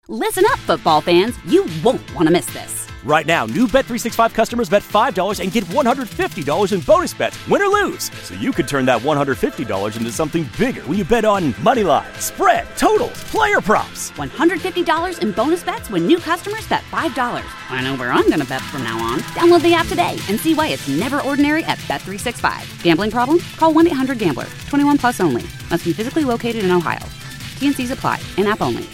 Listen up, football fans. You won't want to miss this. Right now, new Bet365 customers bet $5 and get $150 in bonus bets, win or lose. So you could turn that $150 into something bigger when you bet on money line, spread, totals, player props. $150 in bonus bets when new customers bet $5. I know where I'm going to bet from now on. Download the app today and see why it's never ordinary at Bet365. Gambling problem? Call 1-800-GAMBLER. 21 plus only. Must be physically located in Ohio. T&Cs apply. In-app only.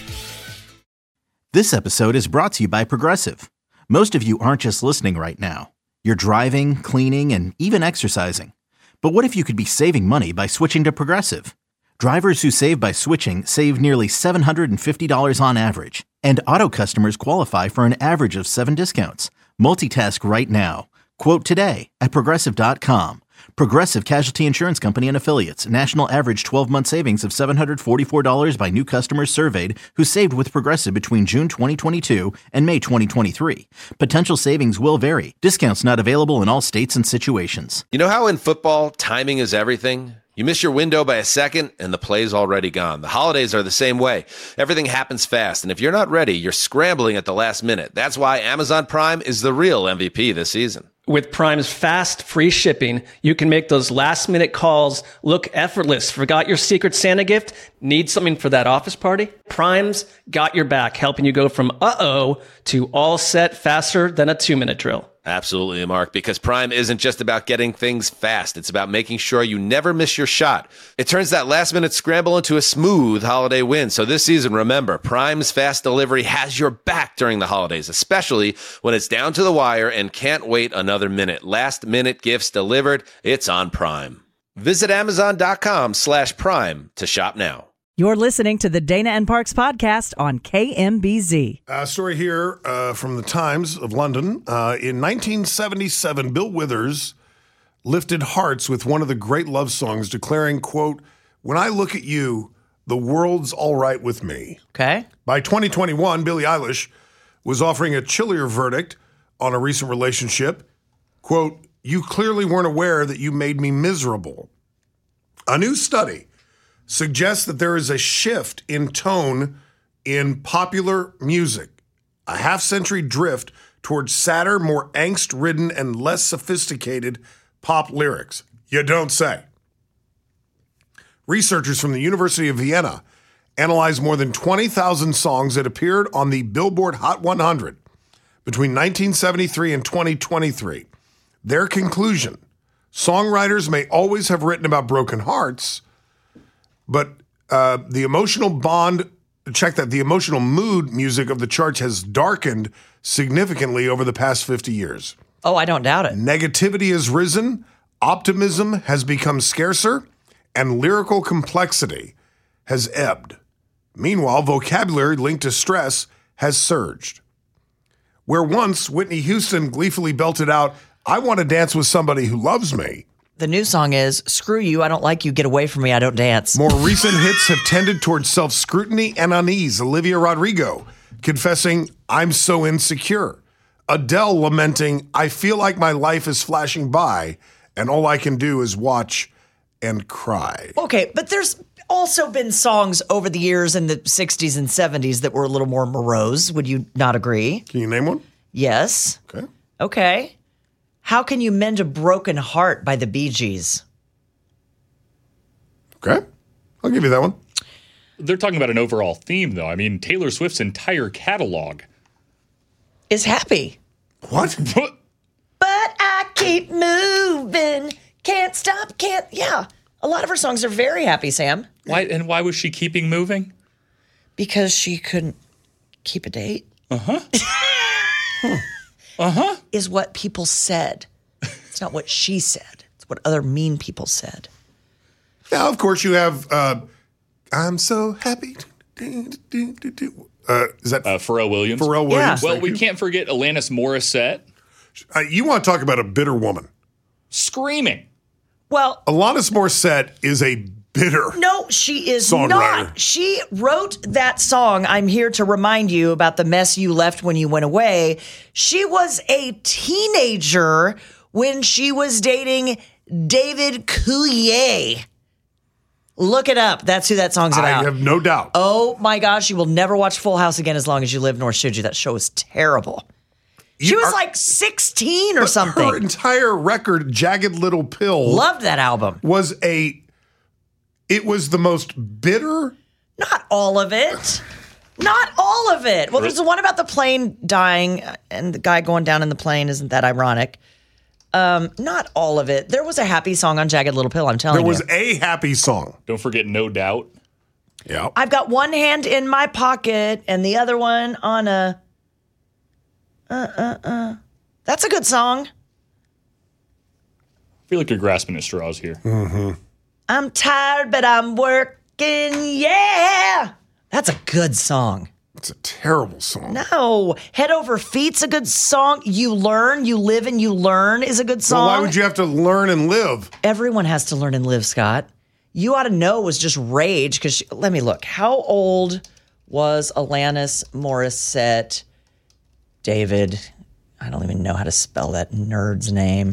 This episode is brought to you by Progressive. Most of you aren't just listening right now. You're driving, cleaning, and even exercising. But what if you could be saving money by switching to Progressive? Drivers who save by switching save nearly $750 on average. And auto customers qualify for an average of 7 discounts. Multitask right now. Quote today at Progressive.com. Progressive Casualty Insurance Company and Affiliates. National average 12-month savings of $744 by new customers surveyed who saved with Progressive between June 2022 and May 2023. Potential savings will vary. Discounts not available in all states and situations. You know how in football, timing is everything? You miss your window by a second, and the play's already gone. The holidays are the same way. Everything happens fast, and if you're not ready, you're scrambling at the last minute. That's why Amazon Prime is the real MVP this season. With Prime's fast, free shipping, you can make those last-minute calls look effortless. Forgot your Secret Santa gift? Need something for that office party? Prime's got your back, helping you go from uh-oh to all set faster than a 2-minute drill. Absolutely, Mark, because Prime isn't just about getting things fast. It's about making sure you never miss your shot. It turns that last-minute scramble into a smooth holiday win. So this season, remember, Prime's fast delivery has your back during the holidays, especially when it's down to the wire and can't wait another minute. Last-minute gifts delivered, it's on Prime. Visit Amazon.com/Prime to shop now. You're listening to the Dana and Parks podcast on KMBZ. A story here from the Times of London. In 1977, Bill Withers lifted hearts with one of the great love songs, declaring, quote, "When I look at you, the world's all right with me." Okay. By 2021, Billie Eilish was offering a chillier verdict on a recent relationship. Quote, "You clearly weren't aware that you made me miserable." A new study suggests that there is a shift in tone in popular music, a half-century drift towards sadder, more angst-ridden, and less sophisticated pop lyrics. You don't say. Researchers from the University of Vienna analyzed more than 20,000 songs that appeared on the Billboard Hot 100 between 1973 and 2023. Their conclusion: songwriters may always have written about broken hearts, but the emotional mood music of the charts has darkened significantly over the past 50 years. Oh, I don't doubt it. Negativity has risen, optimism has become scarcer, and lyrical complexity has ebbed. Meanwhile, vocabulary linked to stress has surged. Where once Whitney Houston gleefully belted out, "I want to dance with somebody who loves me," The new song is, "Screw you, I don't like you, get away from me, I don't dance." more recent hits have tended towards self-scrutiny and unease. Olivia Rodrigo confessing, "I'm so insecure." Adele lamenting, "I feel like my life is flashing by and all I can do is watch and cry." Okay, but there's also been songs over the years in the 60s and 70s that were a little more morose. Would you not agree? Can you name one? Yes. Okay. How Can You Mend a Broken Heart by the Bee Gees? Okay. I'll give you that one. They're talking about an overall theme, though. I mean, Taylor Swift's entire catalog is happy. What? But I keep moving, can't stop, can't. Yeah. A lot of her songs are very happy, Sam. Why was she keeping moving? Because she couldn't keep a date. Is what people said. It's not what she said. It's what other mean people said. Now, of course, you have "I'm So Happy." Is that Pharrell Williams? Pharrell Williams. Well, we can't forget Alanis Morissette. You want to talk about a bitter woman. Screaming. Well, Alanis Morissette is a bitter No, she is songwriter. not. She wrote that song, "I'm Here to Remind You About the Mess You Left When You Went Away." She was a teenager when she was dating David Coulier. Look it up. That's who that song's about. I have no doubt. Oh my gosh, you will never watch Full House again as long as you live, nor should you. That show is terrible. She was like 16 or something. Her entire record, Jagged Little Pill, Loved that album. It was the most bitter. Not all of it. Not all of it. Well, there's the one about the plane dying and the guy going down in the plane. Isn't that ironic? Not all of it. There was a happy song on Jagged Little Pill, I'm telling you. There was a happy song. Don't forget No Doubt. Yeah. I've got one hand in my pocket and the other one on a... That's a good song. I feel like you're grasping at straws here. Mm-hmm. I'm tired, but I'm working, yeah. That's a good song. It's a terrible song. No. Head Over Feet's a good song. You Learn, You Live and You Learn is a good song. Well, why would you have to learn and live? Everyone has to learn and live, Scott. You Ought to Know was just rage because, let me look. How old was Alanis Morissette? David, I don't even know how to spell that nerd's name.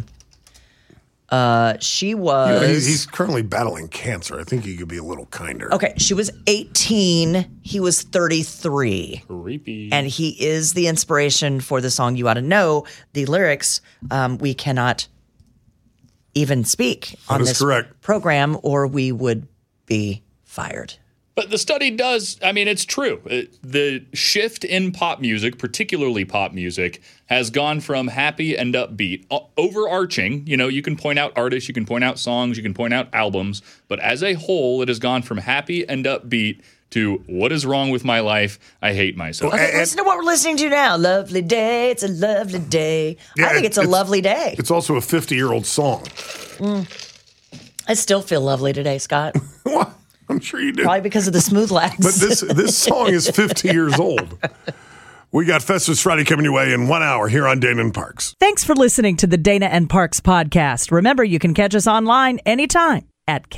She was... Yeah, he's currently battling cancer. I think he could be a little kinder. Okay, she was 18. He was 33. Creepy. And he is the inspiration for the song You Ought to Know. The lyrics, we cannot even speak on this program or we would be fired. But the study does, I mean, it's true. The shift in pop music, particularly pop music, has gone from happy and upbeat, overarching. You know, you can point out artists, you can point out songs, you can point out albums. But as a whole, it has gone from happy and upbeat to what is wrong with my life? I hate myself. Okay, listen to what we're listening to now. Lovely day. It's a lovely day. Yeah, I think it's a lovely day. It's also a 50-year-old song. I still feel lovely today, Scott. What? I'm sure you do. Probably because of the Smooth Lags. But this song is 50 years old. We got Festivus Friday coming your way in 1 hour here on Dana and Parks. Thanks for listening to the Dana and Parks podcast. Remember, you can catch us online anytime at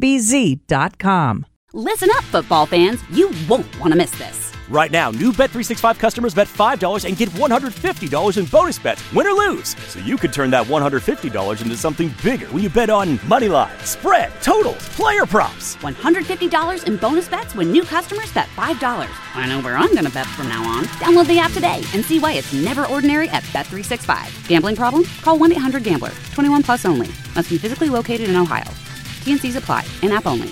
kmbz.com. Listen up, football fans. You won't want to miss this. Right now, new Bet365 customers bet $5 and get $150 in bonus bets, win or lose. So you could turn that $150 into something bigger when you bet on moneyline, spread, totals, player props. $150 in bonus bets when new customers bet $5. I know where I'm going to bet from now on. Download the app today and see why it's never ordinary at Bet365. Gambling problem? Call 1-800-GAMBLER. 21 plus only. Must be physically located in Ohio. T&Cs apply. In-app only.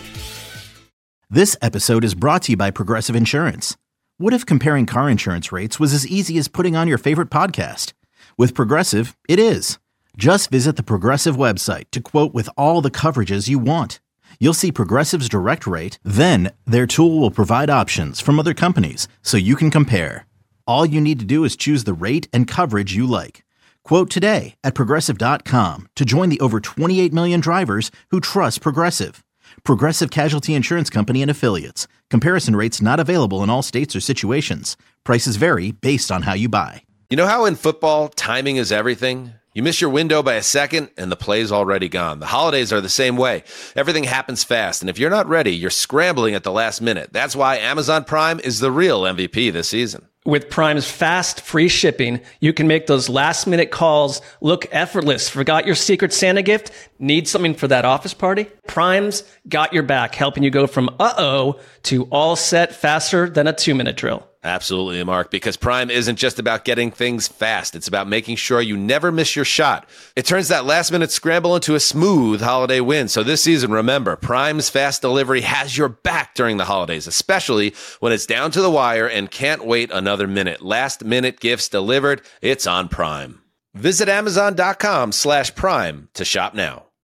This episode is brought to you by Progressive Insurance. What if comparing car insurance rates was as easy as putting on your favorite podcast? With Progressive, it is. Just visit the Progressive website to quote with all the coverages you want. You'll see Progressive's direct rate, then their tool will provide options from other companies so you can compare. All you need to do is choose the rate and coverage you like. Quote today at Progressive.com to join the over 28 million drivers who trust Progressive. Progressive Casualty Insurance Company and Affiliates. Comparison rates not available in all states or situations. Prices vary based on how you buy. You know how in football, timing is everything? You miss your window by a second and the play's already gone. The holidays are the same way. Everything happens fast, and if you're not ready, you're scrambling at the last minute. That's why Amazon Prime is the real MVP this season. With Prime's fast, free shipping, you can make those last-minute calls look effortless. Forgot your Secret Santa gift? Need something for that office party? Prime's got your back, helping you go from uh-oh to all set faster than a 2-minute drill. Absolutely, Mark, because Prime isn't just about getting things fast. It's about making sure you never miss your shot. It turns that last-minute scramble into a smooth holiday win. So this season, remember, Prime's fast delivery has your back during the holidays, especially when it's down to the wire and can't wait another minute. Last-minute gifts delivered. It's on Prime. Visit Amazon.com/Prime to shop now.